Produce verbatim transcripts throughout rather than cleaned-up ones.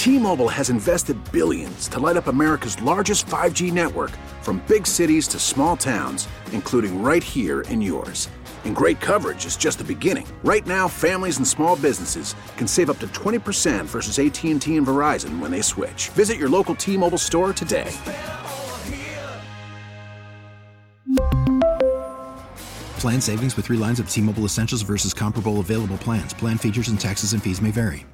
T-Mobile has invested billions to light up America's largest five G network, from big cities to small towns, including right here in yours. And great coverage is just the beginning. Right now, families and small businesses can save up to twenty percent versus A T and T and Verizon when they switch. Visit your local T-Mobile store today. Plan savings with three lines of T-Mobile Essentials versus comparable available plans. Plan features and taxes and fees may vary.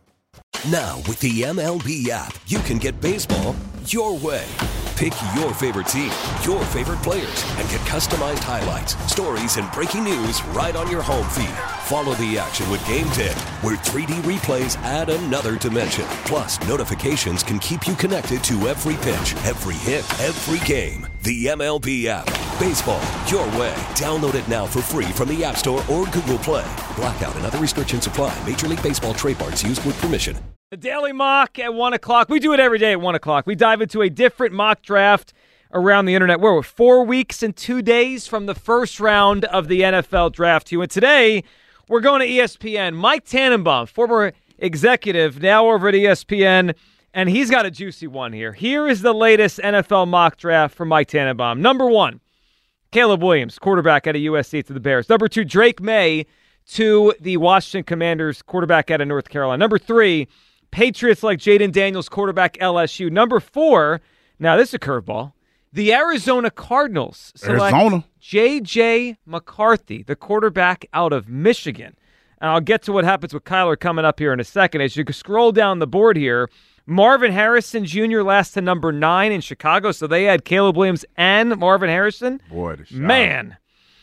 Now, with the M L B app, you can get baseball your way. Pick your favorite team, your favorite players, and get customized highlights, stories, and breaking news right on your home feed. Follow the action with Game Day, where three D replays add another dimension. Plus, notifications can keep you connected to every pitch, every hit, every game. The M L B app. Baseball your way. Download it now for free from the App Store or Google Play. Blackout and other restrictions apply. Major League Baseball trademarks used with permission. The Daily Mock at one o'clock. We do it every day at one o'clock. We dive into a different mock draft around the internet. We're four weeks and two days from the first round of the N F L draft. And today, we're going to E S P N. Mike Tannenbaum, former executive, now over at E S P N, and he's got a juicy one here. Here is the latest N F L mock draft from Mike Tannenbaum. Number one, Caleb Williams, quarterback out of U S C to the Bears. Number two, Drake May to the Washington Commanders, quarterback out of North Carolina. Number three, Patriots like Jaden Daniels, quarterback L S U. Number four, now this is a curveball, the Arizona Cardinals select Arizona. J J. McCarthy, the quarterback out of Michigan. And I'll get to what happens with Kyler coming up here in a second. As you scroll down the board here, Marvin Harrison Junior last to number nine in Chicago, so they had Caleb Williams and Marvin Harrison. Boy, the shot. Man.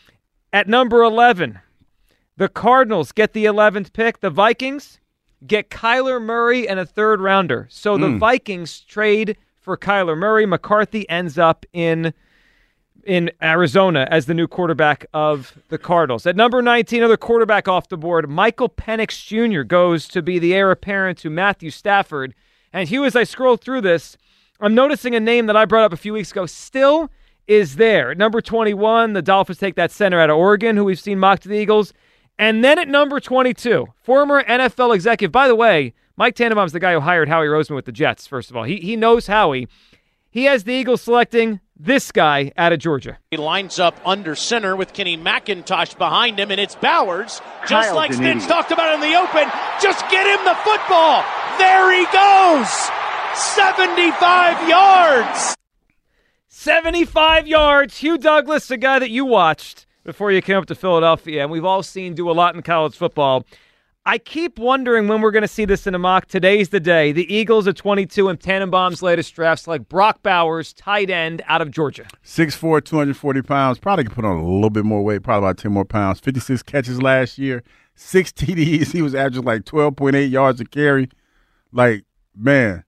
At number eleven, the Cardinals get the eleventh pick. The Vikings get Kyler Murray and a third rounder. So the mm. Vikings trade for Kyler Murray. McCarthy ends up in in Arizona as the new quarterback of the Cardinals. At number nineteen, another quarterback off the board, Michael Penix Junior goes to be the heir apparent to Matthew Stafford. And Hugh, as I scroll through this, I'm noticing a name that I brought up a few weeks ago still is there. At number twenty-one, the Dolphins take that center out of Oregon, who we've seen mock to the Eagles. And then at number twenty-two, former N F L executive. By the way, Mike Tannenbaum's the guy who hired Howie Roseman with the Jets, first of all. He he knows Howie. He has the Eagles selecting this guy out of Georgia. He lines up under center with Kenny McIntosh behind him, and it's Bowers. Just Kyle like Dennedy. Stitch talked about in the open. Just get him the football. There he goes. seventy-five yards. seventy-five yards. Hugh Douglas, the guy that you watched before you came up to Philadelphia, and we've all seen do a lot in college football. I keep wondering when we're going to see this in a mock. Today's the day. The Eagles at twenty-two in Tannenbaum's latest drafts, like Brock Bowers, tight end out of Georgia. six foot four, two hundred forty pounds. Probably could put on a little bit more weight, probably about ten more pounds. fifty-six catches last year, six T Ds. He was averaging like twelve point eight yards a carry. Like, man,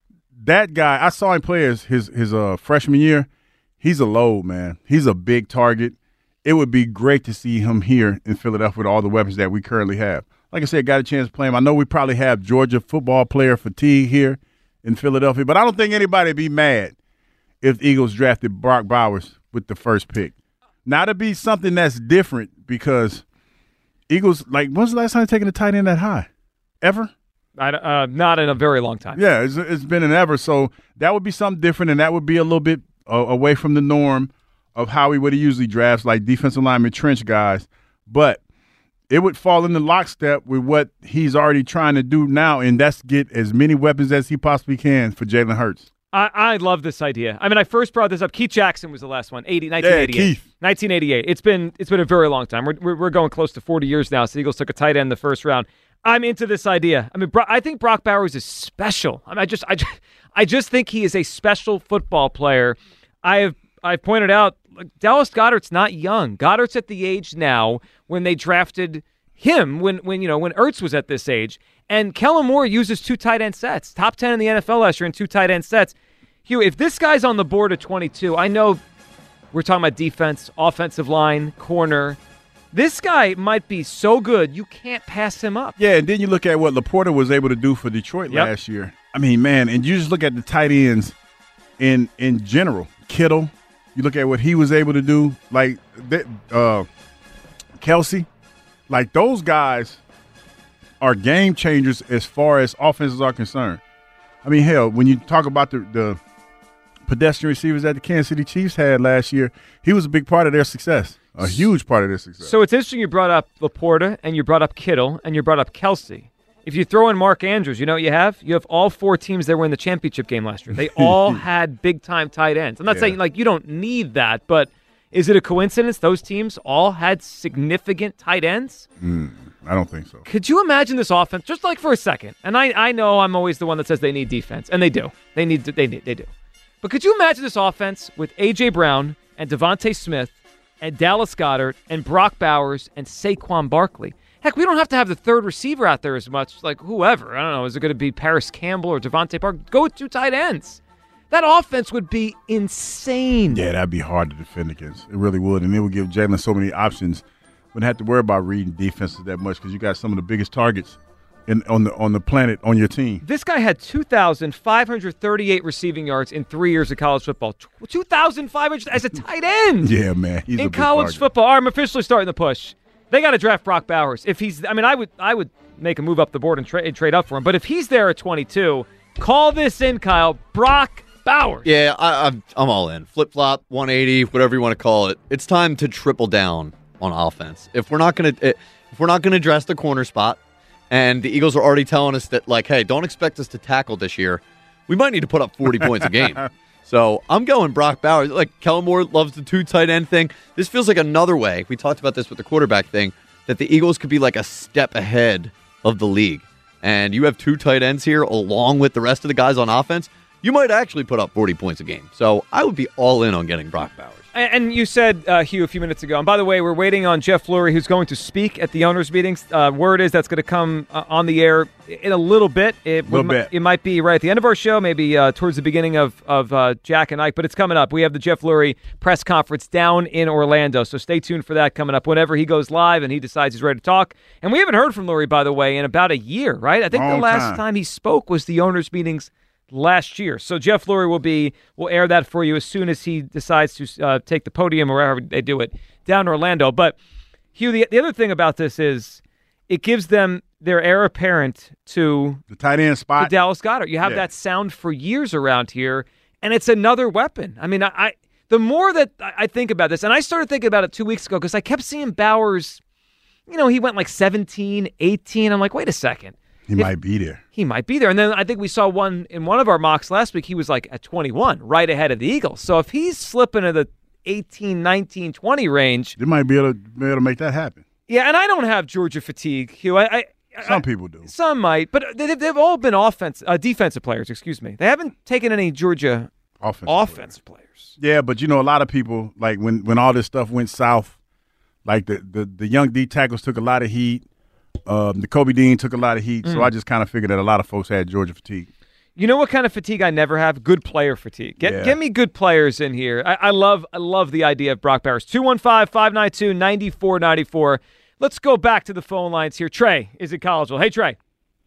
that guy, I saw him play his, his, his uh, freshman year. He's a load, man. He's a big target. It would be great to see him here in Philadelphia with all the weapons that we currently have. Like I said, got a chance to play him. I know we probably have Georgia football player fatigue here in Philadelphia, but I don't think anybody would be mad if the Eagles drafted Brock Bowers with the first pick. Now, to be something that's different because Eagles, like, when's the last time taking a tight end that high? Ever? I, uh, not in a very long time. Yeah, it's, it's been an ever. So that would be something different, and that would be a little bit uh, away from the norm of how he would have usually drafts, like defensive lineman trench guys. But it would fall into lockstep with what he's already trying to do now, and that's get as many weapons as he possibly can for Jalen Hurts. I, I love this idea. I mean, I first brought this up. Keith Jackson was the last one, eighty, nineteen eighty-eight. Yeah, Keith. nineteen eighty-eight. It's been it's been a very long time. We're, we're we're going close to forty years now. So the Eagles took a tight end in the first round. I'm into this idea. I mean, Bro- I think Brock Bowers is special. I mean, I just I just, I just think he is a special football player. I have I've pointed out like, Dallas Goedert's not young. Goddard's at the age now when they drafted him when when you know when Ertz was at this age. And Kellen Moore uses two tight end sets. Top ten in the N F L last year in two tight end sets. Hugh, if this guy's on the board at twenty-two, I know we're talking about defense, offensive line, corner. This guy might be so good you can't pass him up. Yeah, and then you look at what Laporta was able to do for Detroit Yep. last year. I mean, man, and you just look at the tight ends in in general. Kittle, you look at what he was able to do. Like uh, Kelsey, like those guys are game changers as far as offenses are concerned. I mean, hell, when you talk about the, the pedestrian receivers that the Kansas City Chiefs had last year, he was a big part of their success, a huge part of their success. So it's interesting you brought up Laporta, and you brought up Kittle, and you brought up Kelsey. If you throw in Mark Andrews, you know what you have? You have all four teams that were in the championship game last year. They all had big-time tight ends. I'm not yeah. saying, like, you don't need that, but is it a coincidence those teams all had significant tight ends? Mm, I don't think so. Could you imagine this offense, just like for a second? And I, I know I'm always the one that says they need defense, and they do. They need to, they need, they do. But could you imagine this offense with A J. Brown and Devontae Smith and Dallas Goedert and Brock Bowers and Saquon Barkley? Heck, we don't have to have the third receiver out there as much, like whoever. I don't know. Is it going to be Paris Campbell or Devontae Parker? Go with two tight ends. That offense would be insane. Yeah, that'd be hard to defend against. It really would. And it would give Jalen so many options. Wouldn't have to worry about reading defenses that much because you got some of the biggest targets in, on the on the planet on your team. This guy had two thousand five hundred thirty-eight receiving yards in three years of college football. two thousand five hundred as a tight end. Yeah, man. He's in a big college target. football. All right, I'm officially starting the push. They got to draft Brock Bowers. If he's, I mean, I would, I would make a move up the board and, tra- and trade up for him. But if he's there at twenty-two, call this in, Kyle. Brock Bowers. Yeah, I, I'm, I'm all in. Flip flop, one eighty, whatever you want to call it. It's time to triple down on offense. If we're not gonna, if we're not gonna address the corner spot, and the Eagles are already telling us that, like, hey, don't expect us to tackle this year, we might need to put up forty points a game. So I'm going Brock Bowers. Like, Kellen Moore loves the two tight end thing. This feels like another way. We talked about this with the quarterback thing, that the Eagles could be like a step ahead of the league. And you have two tight ends here along with the rest of the guys on offense. You might actually put up forty points a game. So I would be all in on getting Brock Bowers. And you said, uh, Hugh, a few minutes ago, and by the way, we're waiting on Jeff Lurie, who's going to speak at the owners' meetings. Uh, word is that's going to come uh, on the air in a little bit. It, little we, bit. It might be right at the end of our show, maybe uh, towards the beginning of, of uh, Jack and Ike, but it's coming up. We have the Jeff Lurie press conference down in Orlando, so stay tuned for that coming up whenever he goes live and he decides he's ready to talk. And we haven't heard from Lurie, by the way, in about a year, right? I think Long the last time. time he spoke was the owners' meetings last year. So Jeff Lurie will be, will air that for you as soon as he decides to uh, take the podium or wherever they do it down in Orlando. But Hugh, the, the other thing about this is it gives them their heir apparent to the tight end spot. To Dallas Goedert. You have Yeah. that sound for years around here, and it's another weapon. I mean, I, I the more that I think about this, and I started thinking about it two weeks ago because I kept seeing Bowers, you know, he went like seventeen, eighteen. I'm like, wait a second. He If, might be there. He might be there. And then I think we saw one in one of our mocks last week. He was like at twenty-one, right ahead of the Eagles. So if he's slipping to the eighteen, nineteen, twenty range. They might be able to, be able to make that happen. Yeah, and I don't have Georgia fatigue, Hugh. I, I, Some I, people do. Some might. But they've, they've all been offense, uh, defensive players, excuse me. They haven't taken any Georgia Offensive, offensive players. players. Yeah, but you know, a lot of people, like when, when all this stuff went south, like the, the, the young D tackles took a lot of heat. Um, the Kobe Dean took a lot of heat, mm. so I just kind of figured that a lot of folks had Georgia fatigue. You know what kind of fatigue I never have? Good player fatigue. Get yeah. get me good players in here. I, I love I love the idea of Brock Bowers. two one five, five nine two, nine four nine four. Let's go back to the phone lines here. Trey is in Collegeville. Hey, Trey.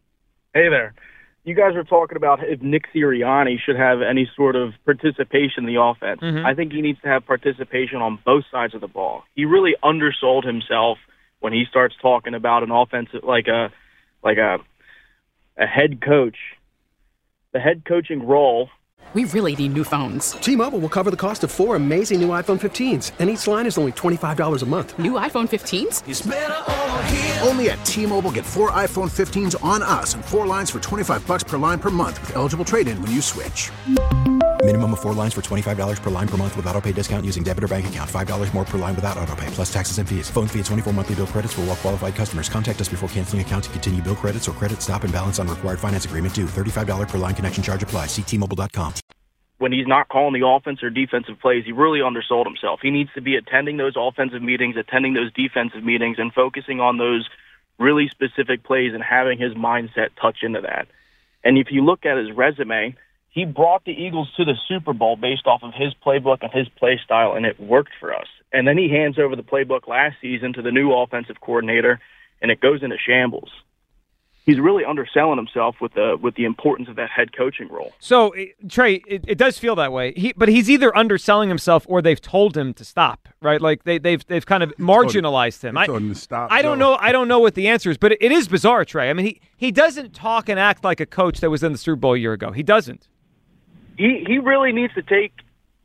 Hey there. You guys were talking about if Nick Sirianni should have any sort of participation in the offense. Mm-hmm. I think he needs to have participation on both sides of the ball. He really undersold himself when he starts talking about an offensive, like a like a a head coach. The head coaching role. We really need new phones. T-Mobile will cover the cost of four amazing new iPhone fifteens, and each line is only twenty-five dollars a month. New iPhone fifteens? It's better over here. Only at T-Mobile, get four iPhone fifteens on us and four lines for twenty-five bucks per line per month with eligible trade-in when you switch. Minimum of four lines for twenty-five dollars per line per month with autopay discount using debit or bank account. five dollars more per line without autopay, plus taxes and fees. Phone fee at twenty-four monthly bill credits for well-qualified customers. Contact us before canceling account to continue bill credits or credit stop and balance on required finance agreement due. thirty-five dollars per line connection charge applies. See T Mobile dot com. When he's not calling the offense or defensive plays, he really undersold himself. He needs to be attending those offensive meetings, attending those defensive meetings, and focusing on those really specific plays and having his mindset touch into that. And if you look at his resume, he brought the Eagles to the Super Bowl based off of his playbook and his play style, and it worked for us. And then he hands over the playbook last season to the new offensive coordinator, and it goes into shambles. he's really underselling himself with the with the importance of that head coaching role. So, Trey, it, it does feel that way. He, but he's either underselling himself or they've told him to stop, right? Like they, they've they've kind of marginalized him. They told him to stop, I don't no. know. I don't know what the answer is, but it, it is bizarre, Trey. I mean, he, he doesn't talk and act like a coach that was in the Super Bowl a year ago. He doesn't. He he really needs to take.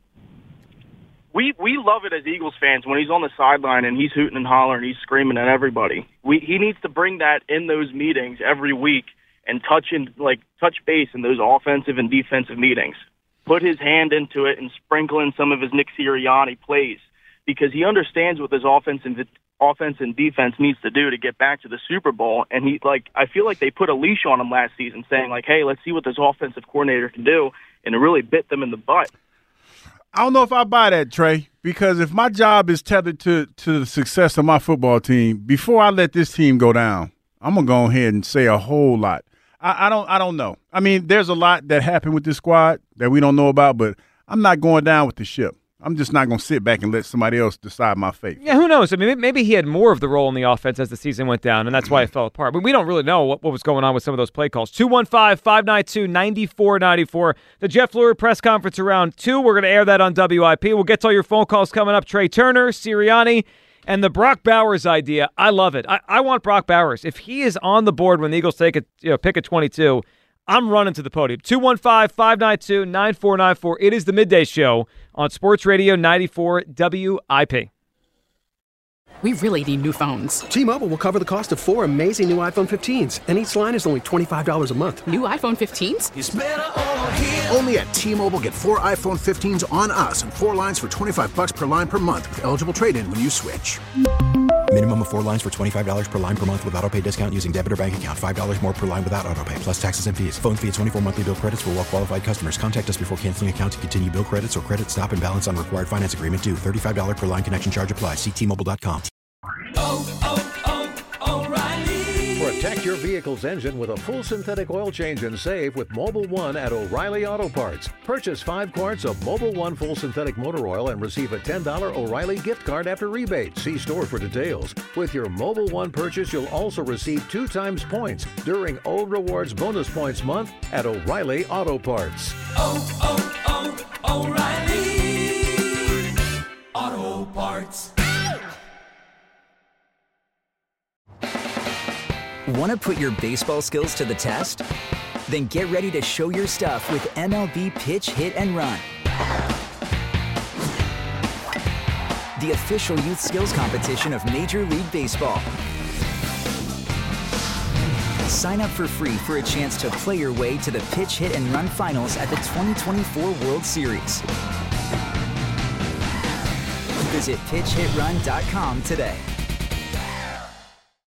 We we love it as Eagles fans when he's on the sideline and he's hooting and hollering, he's screaming at everybody. We he needs to bring that in those meetings every week and touch in like touch base in those offensive and defensive meetings. Put his hand into it and sprinkle in some of his Nick Sirianni plays because he understands what this offense and offense and defense needs to do to get back to the Super Bowl. And he like I feel like they put a leash on him last season, saying like, "Hey, let's see what this offensive coordinator can do," and it really bit them in the butt. I don't know if I buy that, Trey, because if my job is tethered to, to the success of my football team, before I let this team go down, I'm gonna go ahead and say a whole lot. I, I don't I don't know. I mean, there's a lot that happened with this squad that we don't know about, but I'm not going down with the ship. I'm just not going to sit back and let somebody else decide my fate. Yeah, who knows? I mean, maybe he had more of the role in the offense as the season went down, and that's why it fell apart. But we don't really know what, what was going on with some of those play calls. two one five, five nine two, nine four nine four. The Jeff Lurie press conference around two. We're going to air that on W I P. We'll get to all your phone calls coming up. Trey Turner, Sirianni, and the Brock Bowers idea. I love it. I, I want Brock Bowers. If he is on the board when the Eagles take a you know, pick at twenty-two, I'm running to the podium. two one five, five nine two, nine four nine four. It is the Midday Show on Sports Radio ninety-four W I P. We really need new phones. T-Mobile will cover the cost of four amazing new iPhone fifteens, and each line is only twenty-five dollars a month. New iPhone fifteens? It's better over here. Only at T-Mobile, get four iPhone fifteens on us and four lines for twenty-five bucks per line per month with eligible trade-in when you switch. Minimum of four lines for twenty-five dollars per line per month with autopay discount using debit or bank account. five dollars more per line without autopay, plus taxes and fees. Phone fee at twenty-four monthly bill credits for well-qualified customers. Contact us before canceling account to continue bill credits or credit stop and balance on required finance agreement due. thirty-five dollars per line connection charge applies. See T Mobile dot com. Oh, oh, oh, O'Reilly. Protect your vehicle's engine with a full synthetic oil change and save with Mobil one at O'Reilly Auto Parts. Purchase five quarts of Mobil one full synthetic motor oil and receive a ten dollars O'Reilly gift card after rebate. See store for details. With your Mobil one purchase, you'll also receive two times points during O Rewards Bonus Points Month at O'Reilly Auto Parts. Oh, oh, oh, O'Reilly Auto Parts. Want to put your baseball skills to the test? Then get ready to show your stuff with M L B Pitch, Hit, and Run. The official youth skills competition of Major League Baseball. Sign up for free for a chance to play your way to the Pitch, Hit, and Run finals at the twenty twenty-four World Series. Visit pitch hit run dot com today.